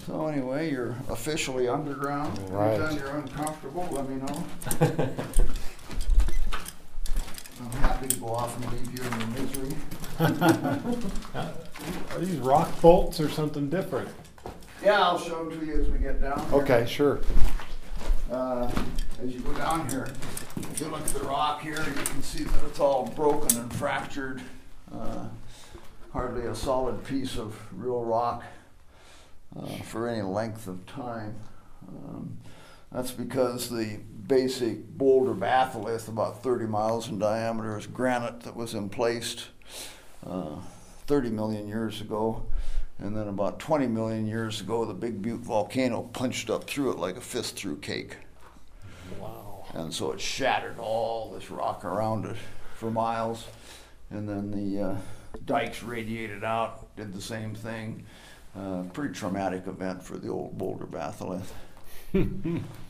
So anyway, you're officially underground. Right. Anytime you're uncomfortable, let me know. I'm happy to go off and leave you in your misery. Are these rock bolts or something different? Yeah, I'll show them to you as we get down here. Okay, sure. As you go down here, if you look at the rock here, you can see that it's all broken and fractured. Hardly a solid piece of real rock for any length of time. That's because the basic boulder batholith, about 30 miles in diameter, is granite that was emplaced 30 million years ago. And then about 20 million years ago, the Big Butte volcano punched up through it like a fist through cake. Wow. And so it shattered all this rock around it for miles. And then the dikes radiated out, did the same thing. Pretty traumatic event for the old boulder batholith.